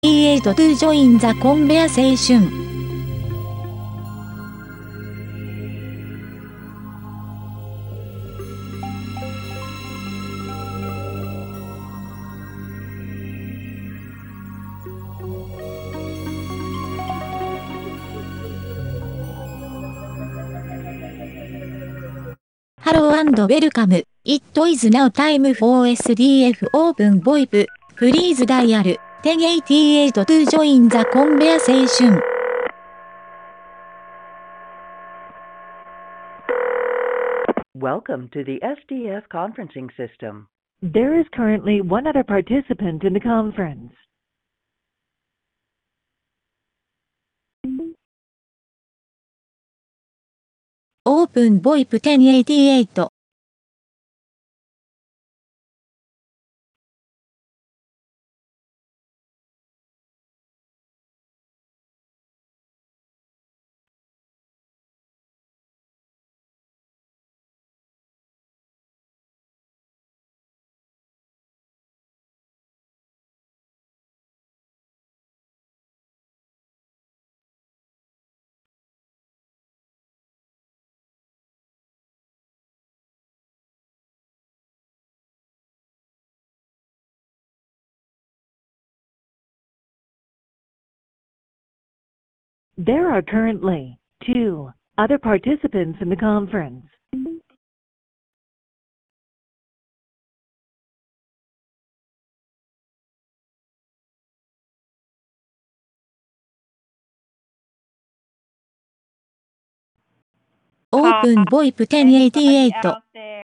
8 to join the conversation. Hello and welcome. It is now time for SDF Open VoIP. Please dial 1088 to join the conversation. Welcome to the SDF conferencing system. There is currently one other participant in the conference. Open VoIP 1088. There are currently two other participants in the conference. Open VoIP 1088. Out there.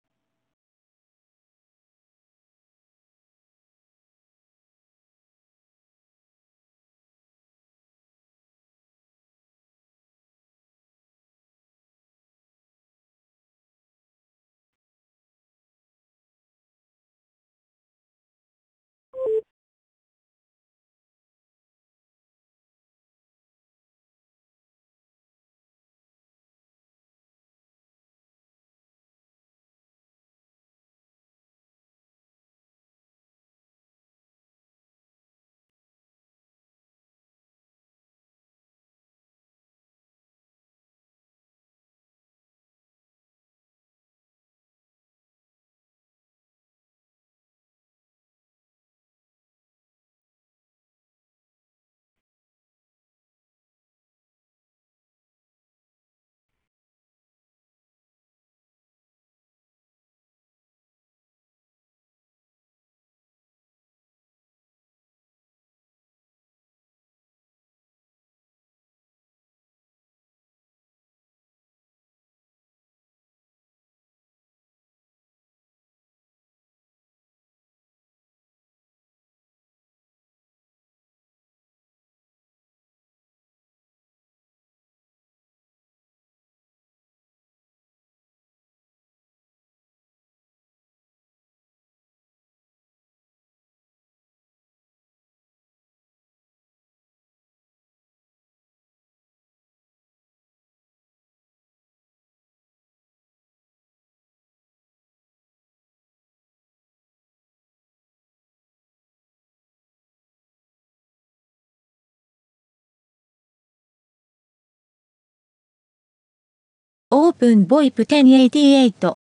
Open VoIP 1088.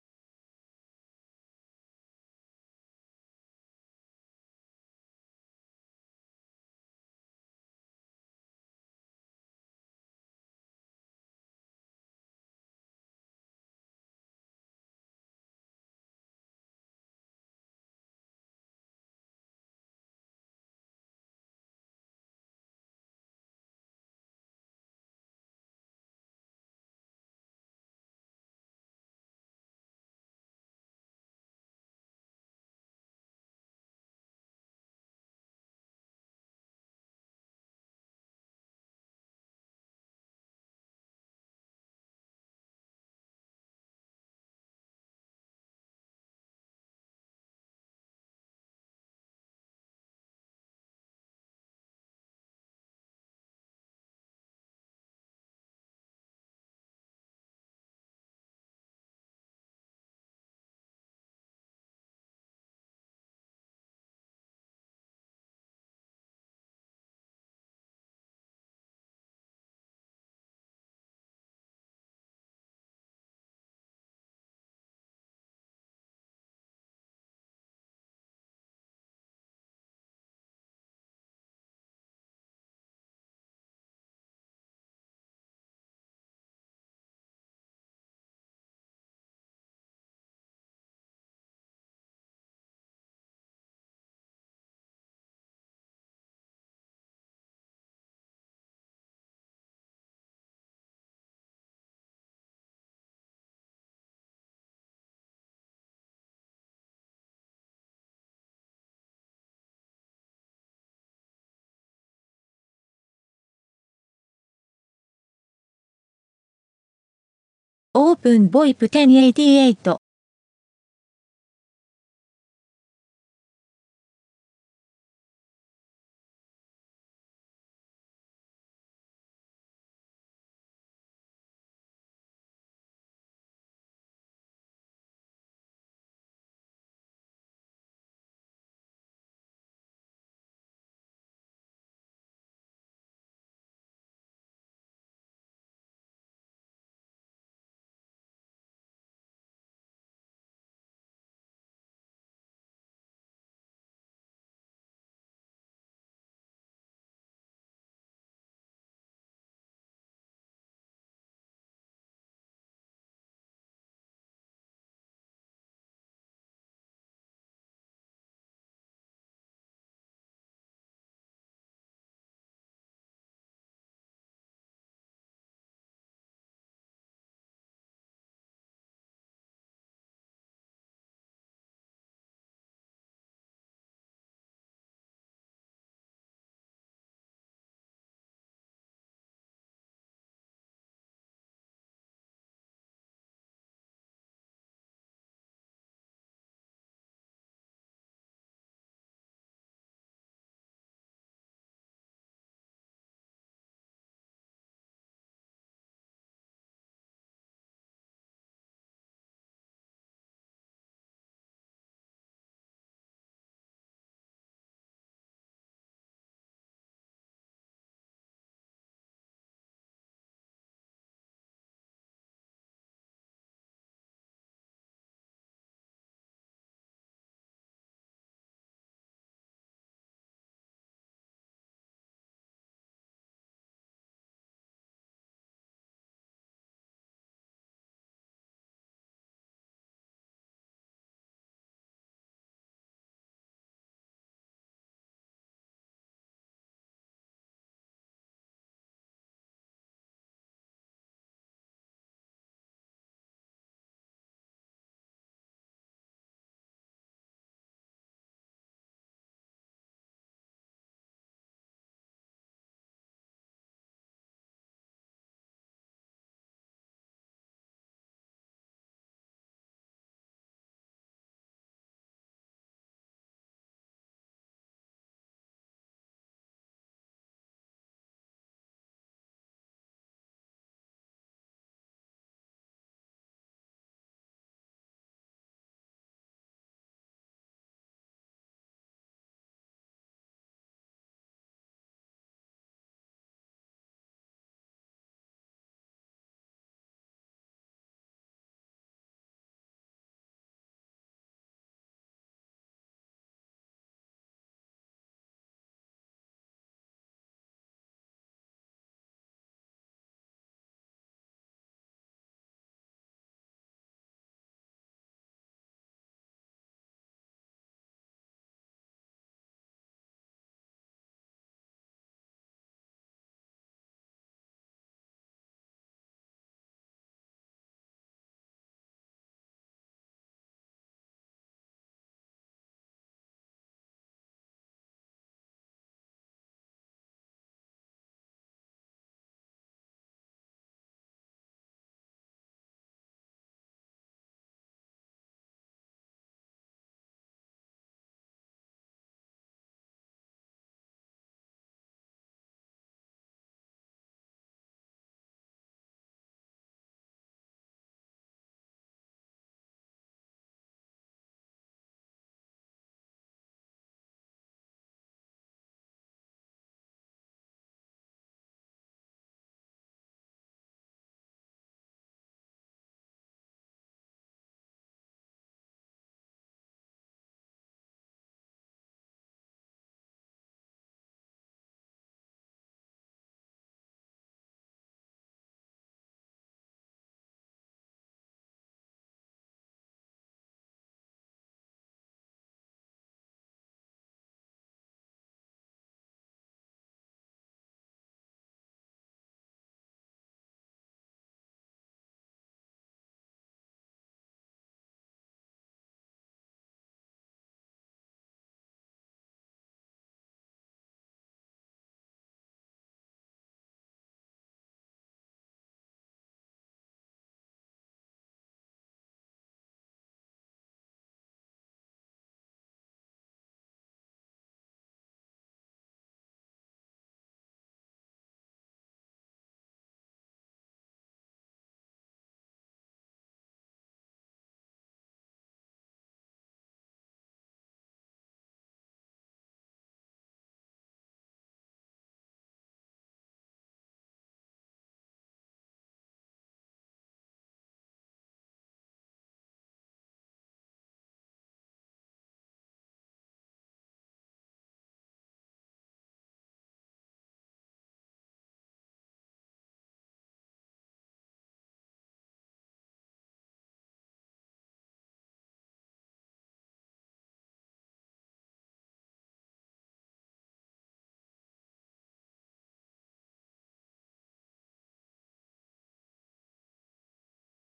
オープンボイプ1088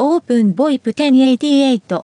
オープンボイプ1088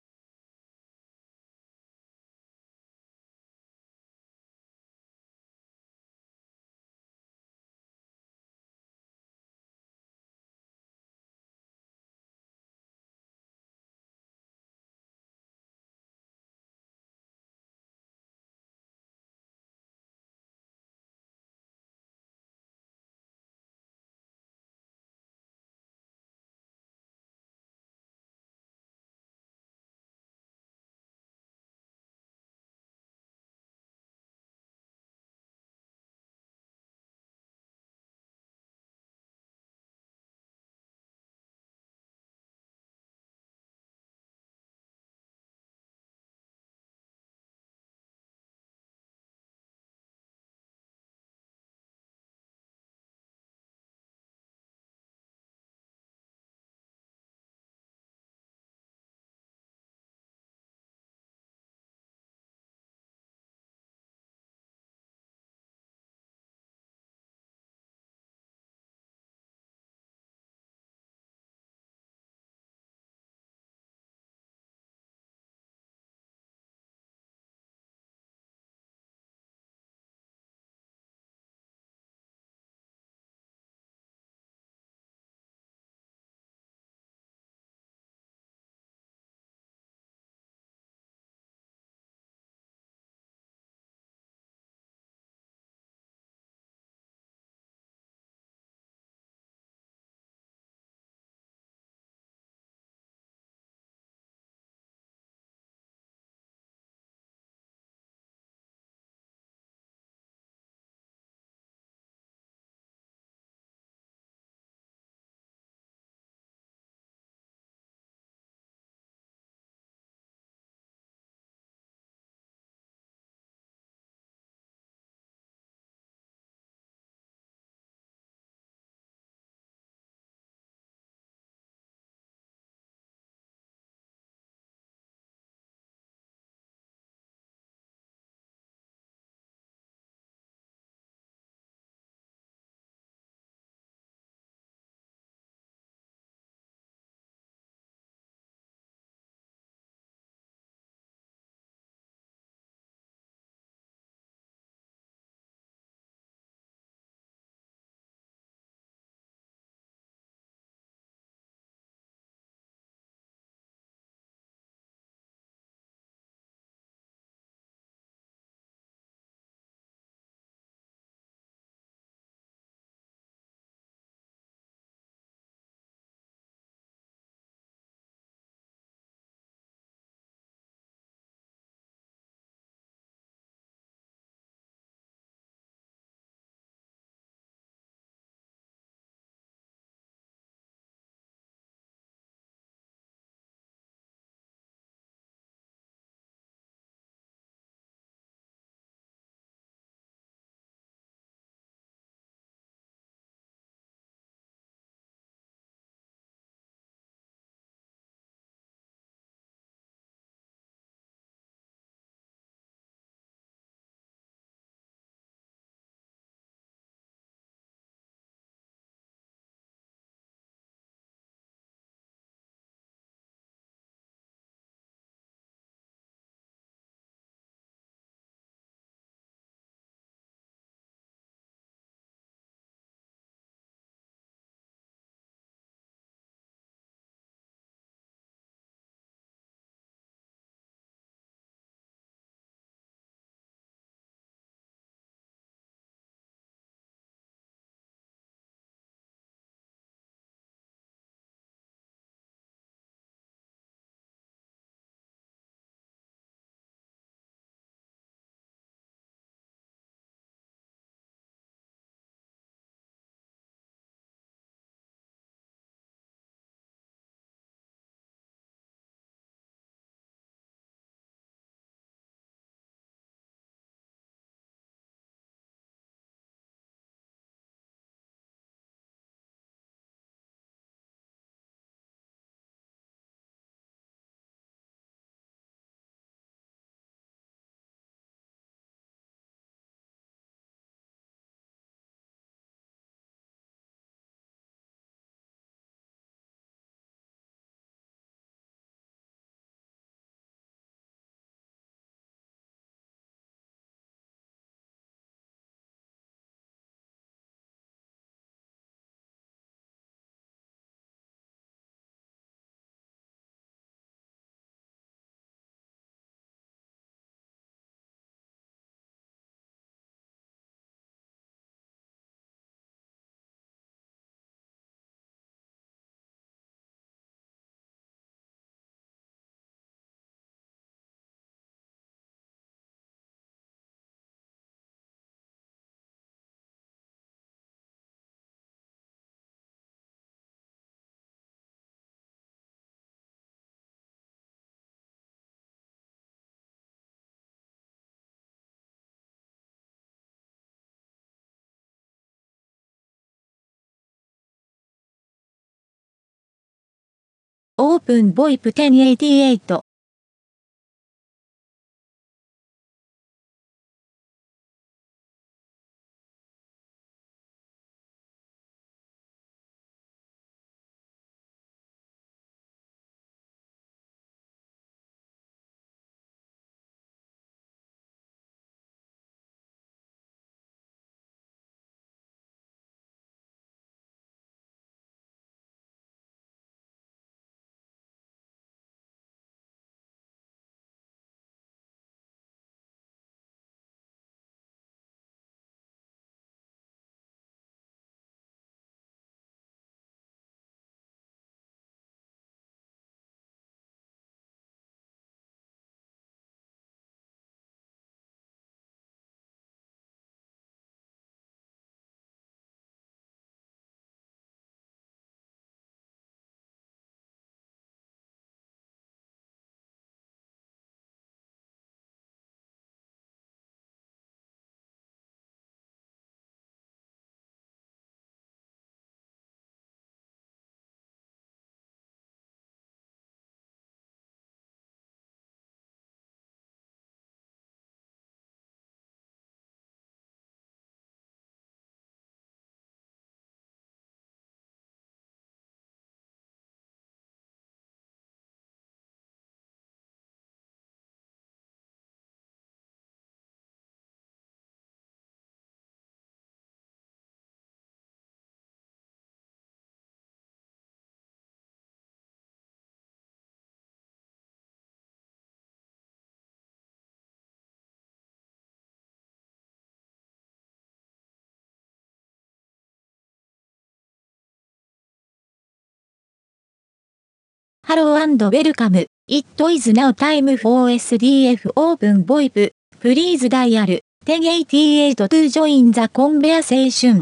オープンボイプ1088。Hello and welcome. It is now time for SDF Open VoIP. Please dial 1088 to join the conversation.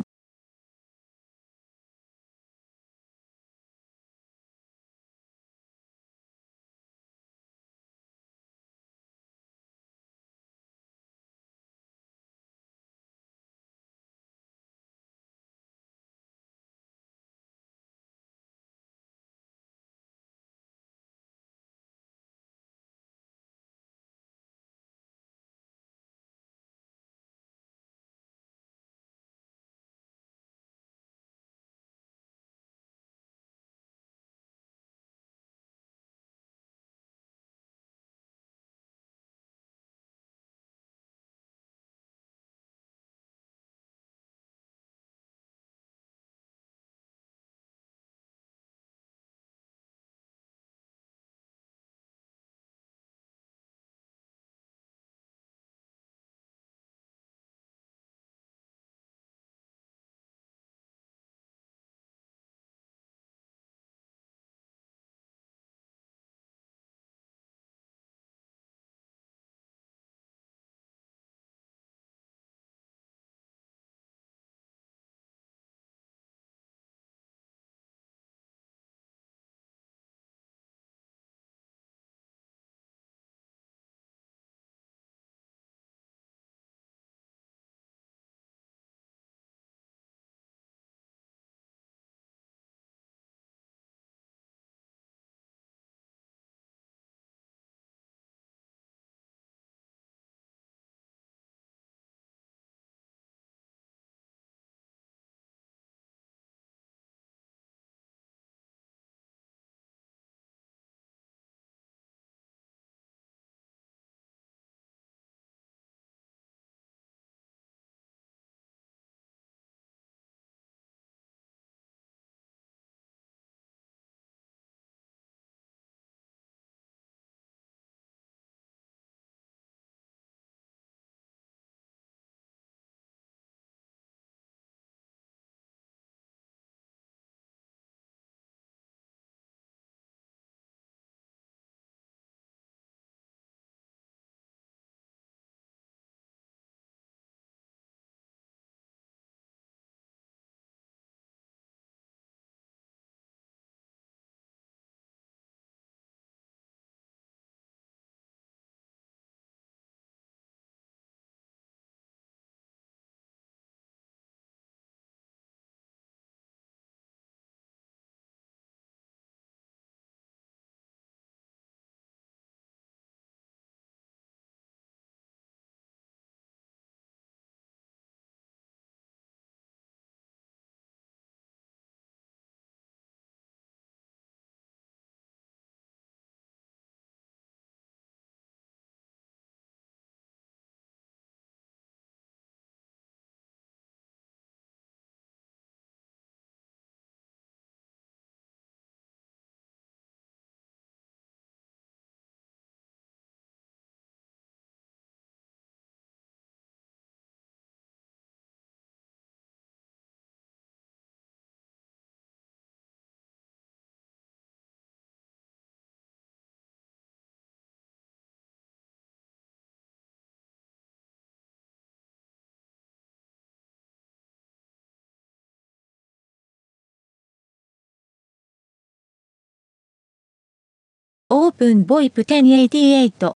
オープンボイプ1088。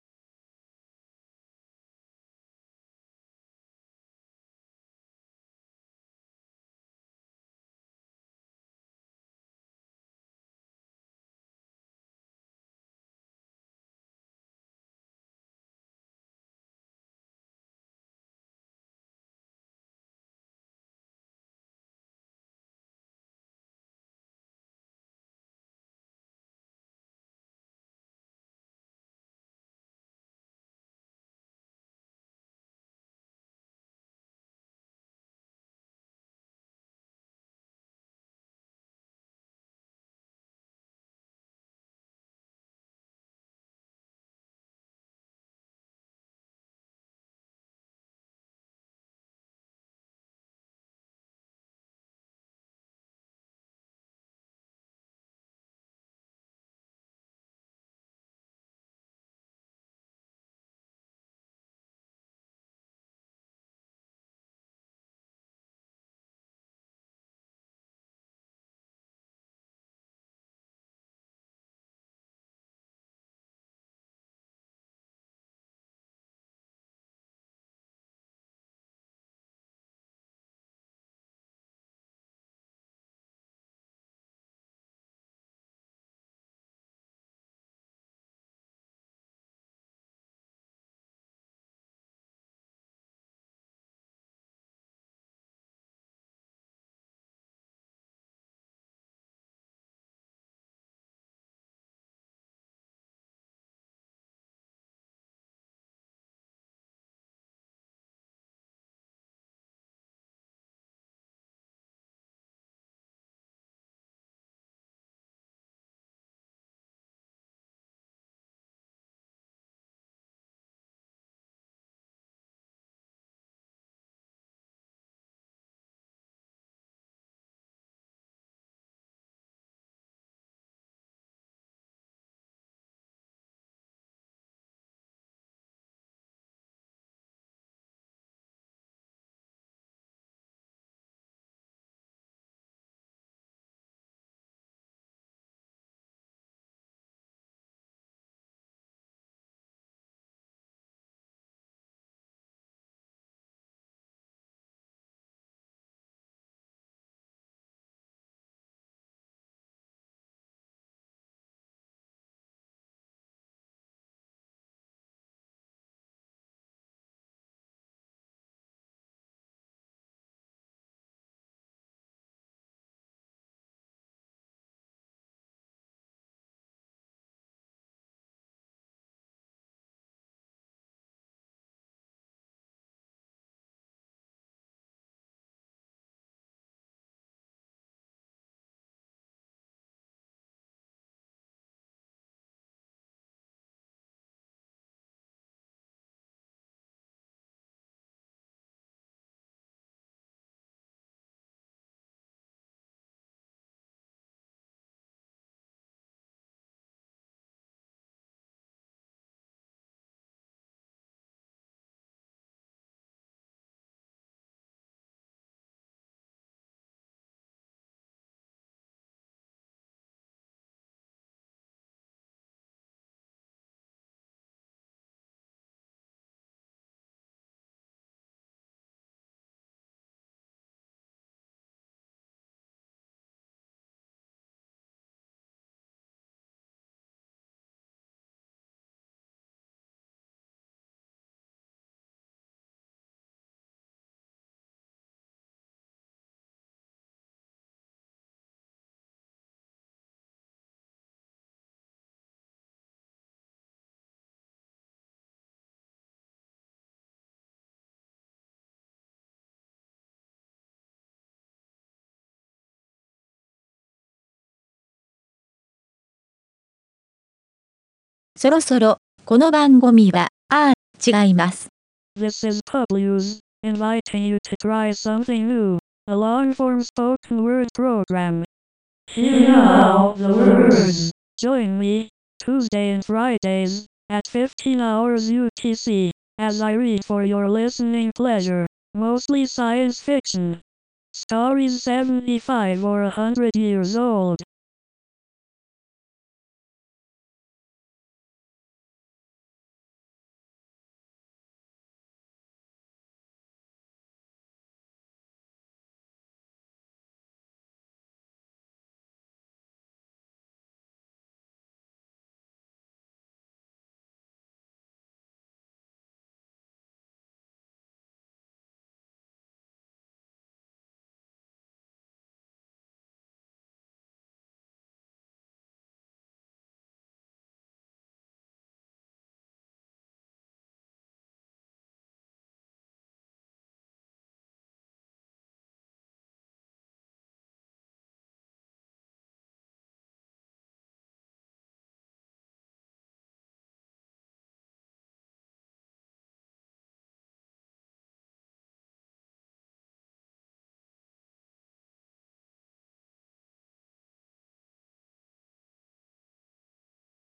そろそろ、この番組は、違います。 This is Publius, inviting you to try something new. A long-form spoken word program. Here now the words. Join me, Tuesday and Fridays, at 15 hours UTC, as I read for your listening pleasure, mostly science fiction. Stories 75 or 100 years old.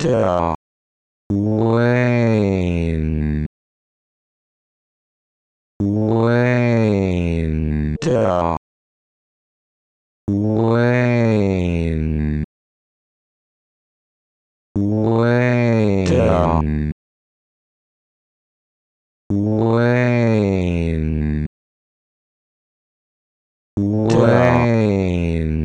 Wayne. Wayne. Wayne. Wayne. Wayne. Wayne.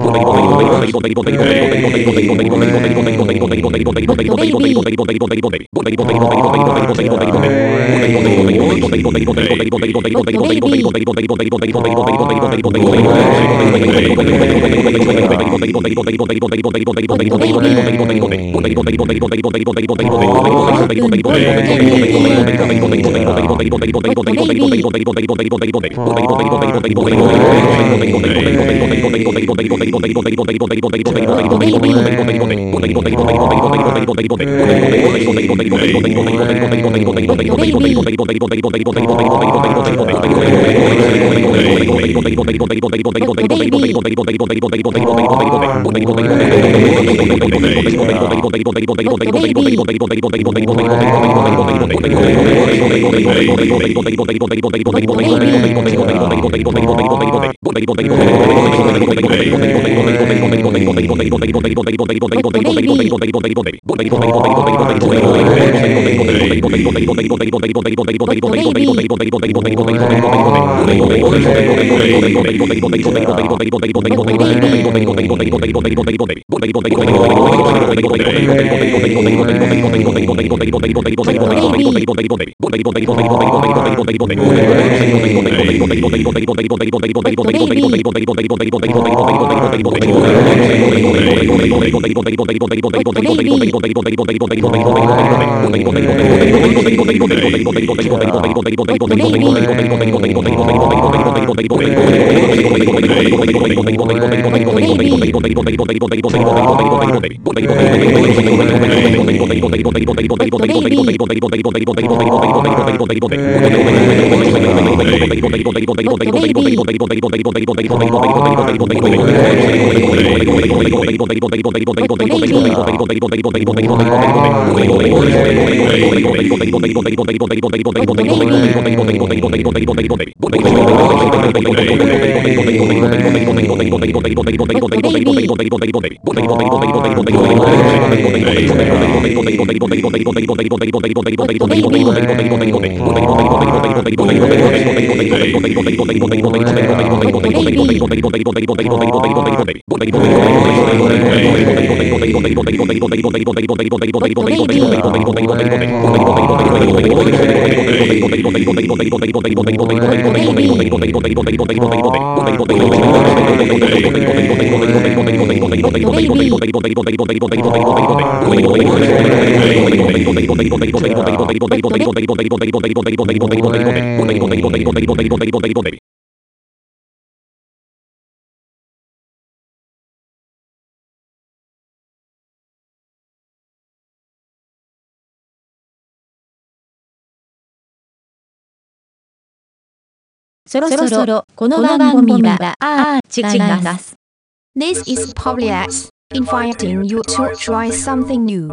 そろそろこの番組は違います。 This is Publix, inviting you to try something new.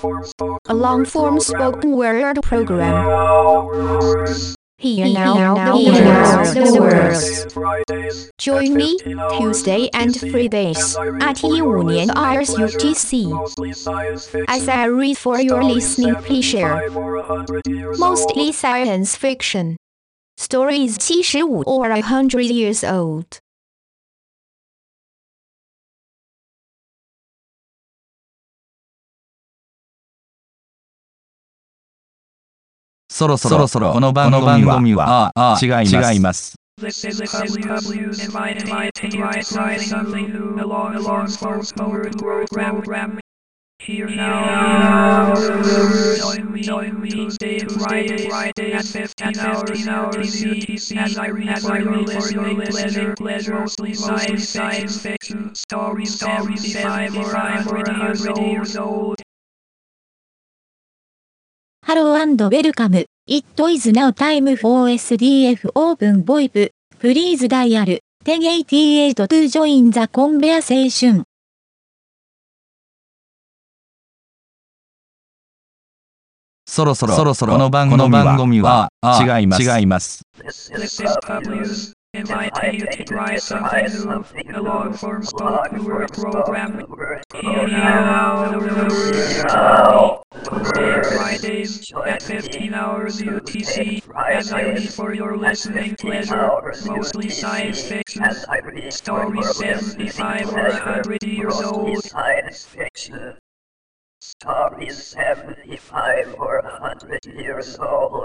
A long-form spoken word program. Here now, the words. Join me, Tuesday and Fridays, at 15年 hours UTC. As I read for your listening pleasure. Mostly science fiction. Stories 75 or 100 years old. そろそろこの番組は違います。 This is WW's inviting you to try something new along forward program. Here now, join me Tuesday to Friday at 15 hours UTC as I read for your listening pleasure, mostly science fiction stories 75 or 100 years old. ハロー&ウェルカム。It is now time for SDF Open VoIP. Please dial 1088 to join the conversation. そろそろこの番組は違います。 This is W's inviting you to try something new, a long-form spoken word program. Here now, the words Tuesday and Fridays at 15 hours UTC, and I read for your listening pleasure, mostly science fiction, stories 75 or 100 years old. Stories 75 or 100 years old.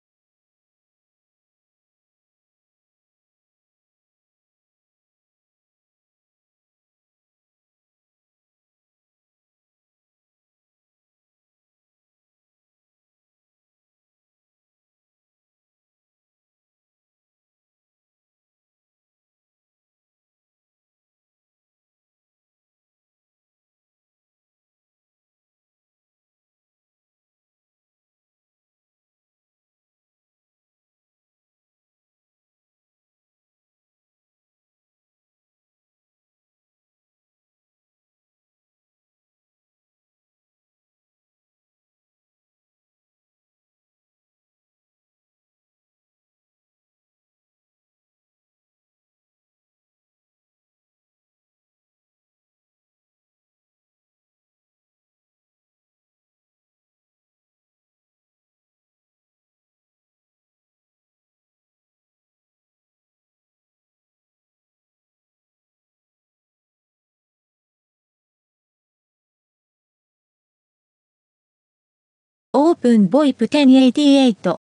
オープンボイプ1088。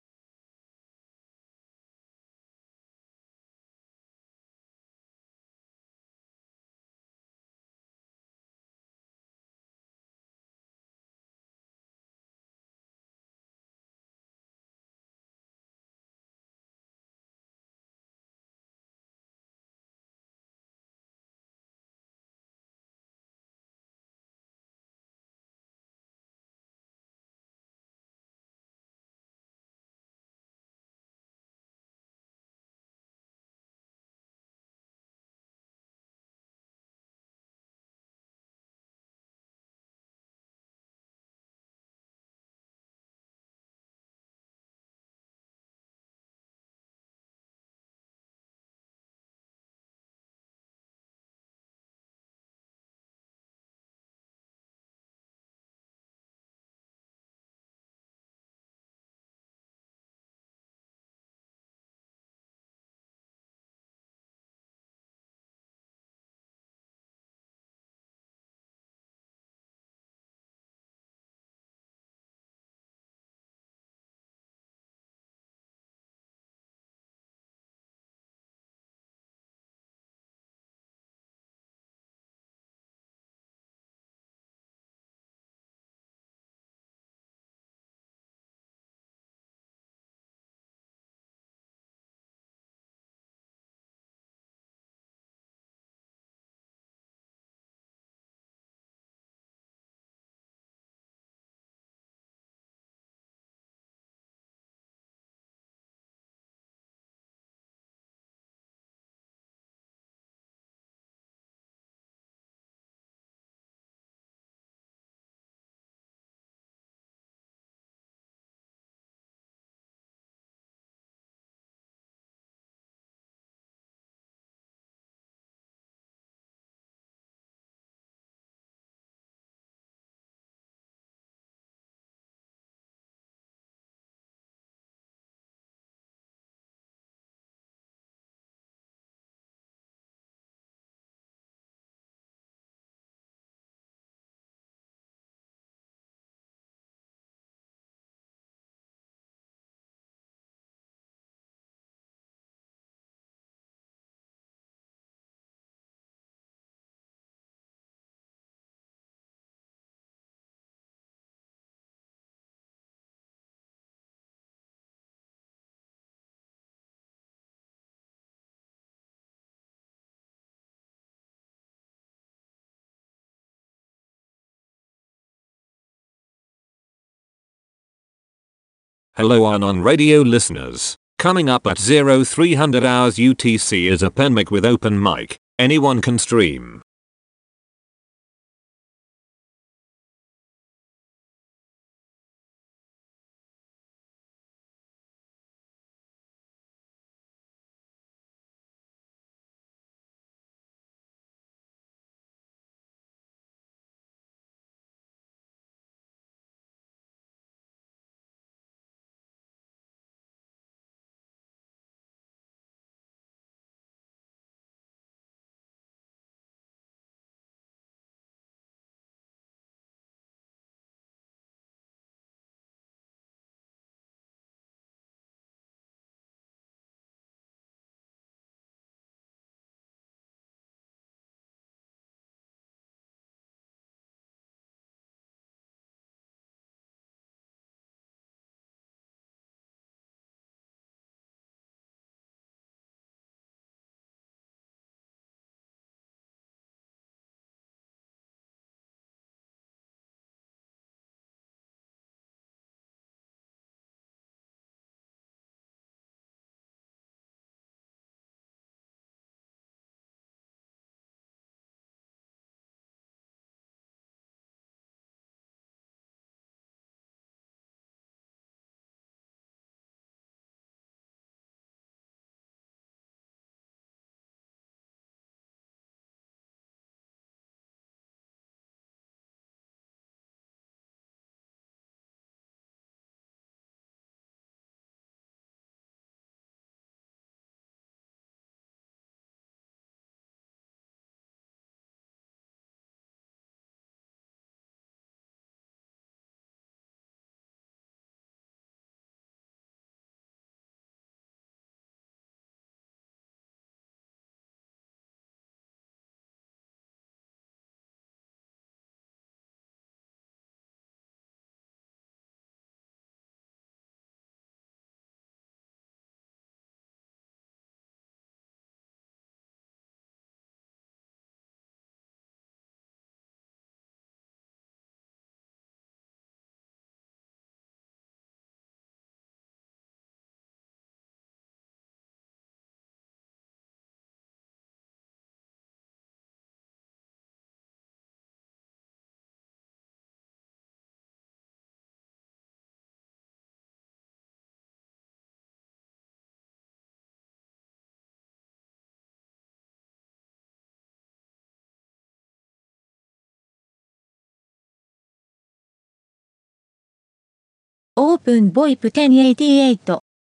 Hello Anon Radio listeners. Coming up at 0300 hours UTC is a Penmic with open mic. Anyone can stream. Open VoIP 1088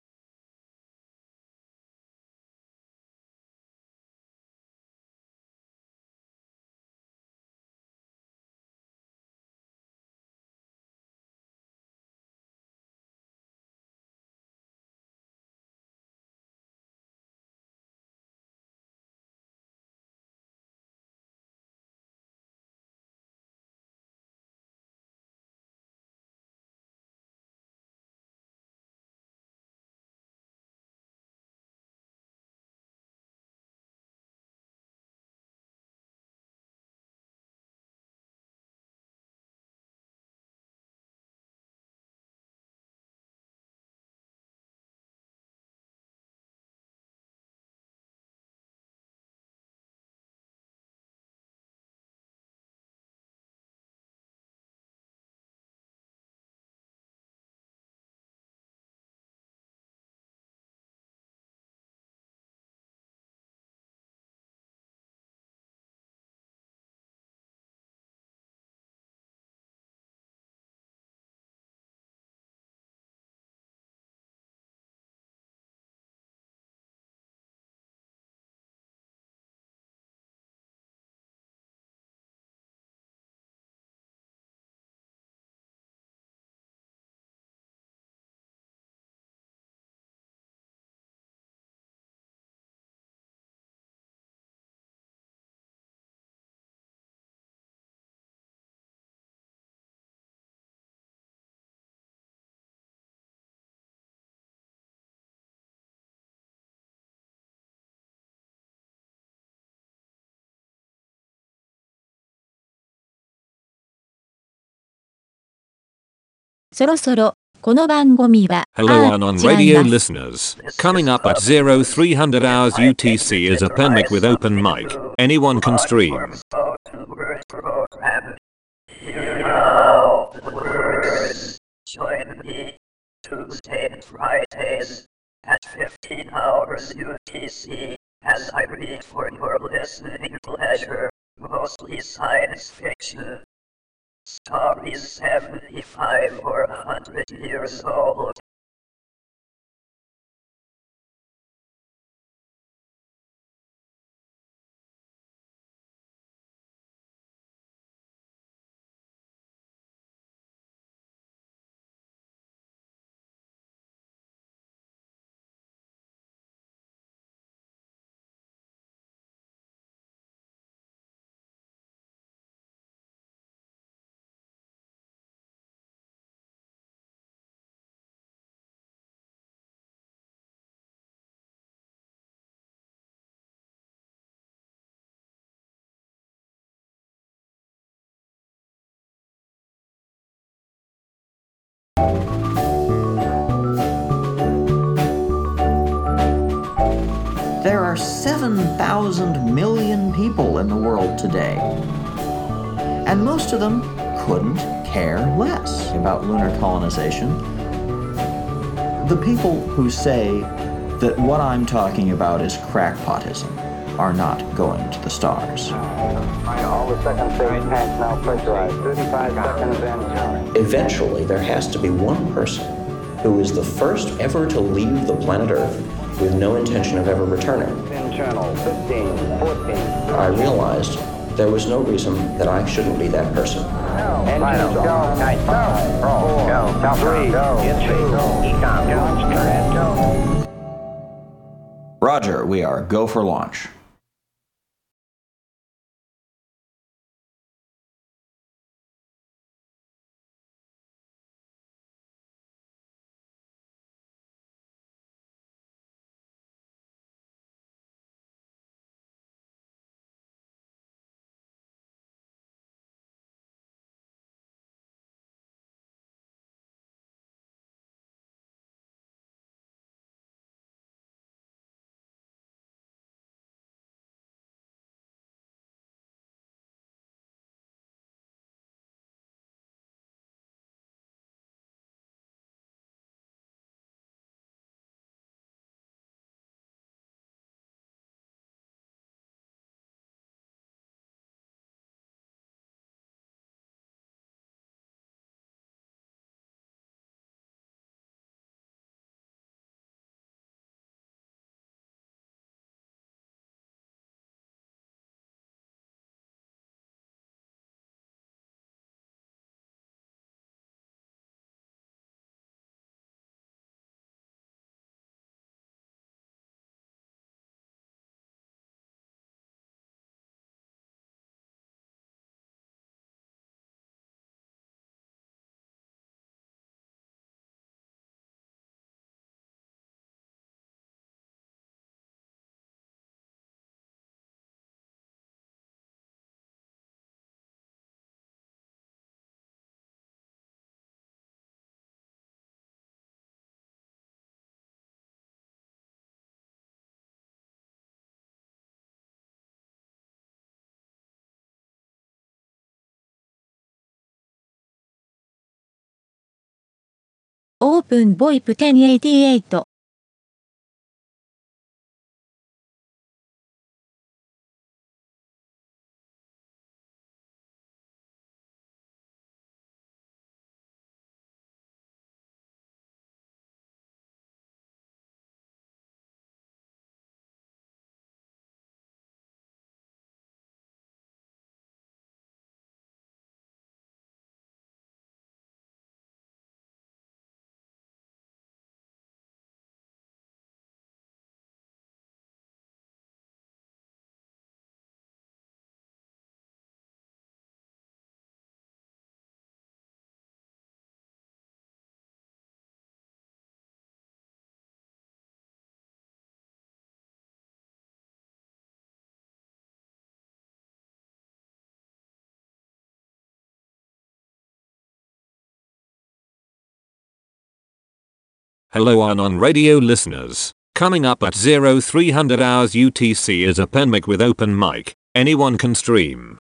そろそろ、この番組は、 Hello Anon 違い radio ます。 listeners. Coming up at 0300 hours UTC is a Penmic with open mic. Anyone can stream. Spoken word program. Here now, the words. Join me Tuesday and Fridays at 15 hours UTC as I read for your listening pleasure, mostly science fiction. Stories 75 or 100 years old. There are 7,000 million people in the world today, and most of them couldn't care less about lunar colonization. The people who say that what I'm talking about is crackpotism are not going to the stars. All the second stage tanks now pressurized. 35 seconds in. Eventually, there has to be one person who is the first ever to leave the planet Earth with no intention of ever returning. Internal, 15, 14. I realized there was no reason that I shouldn't be that person. Engines go. Night 5, roll, go. 3, go. Econ, go. Roger, we are go for launch. Open VoIP 1088. Hello Anon Radio listeners. Coming up at 0300 hours UTC is a Penmic with open mic. Anyone can stream.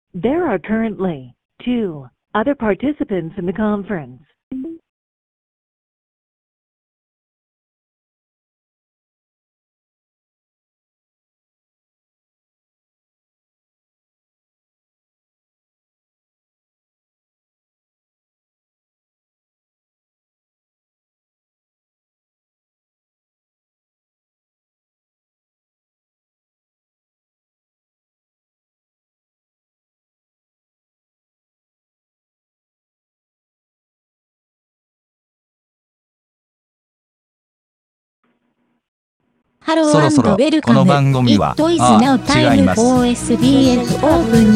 There are currently 2 other participants in the conference. Hello そろそろ and welcome. この番組は It is now time 違います for SDF Open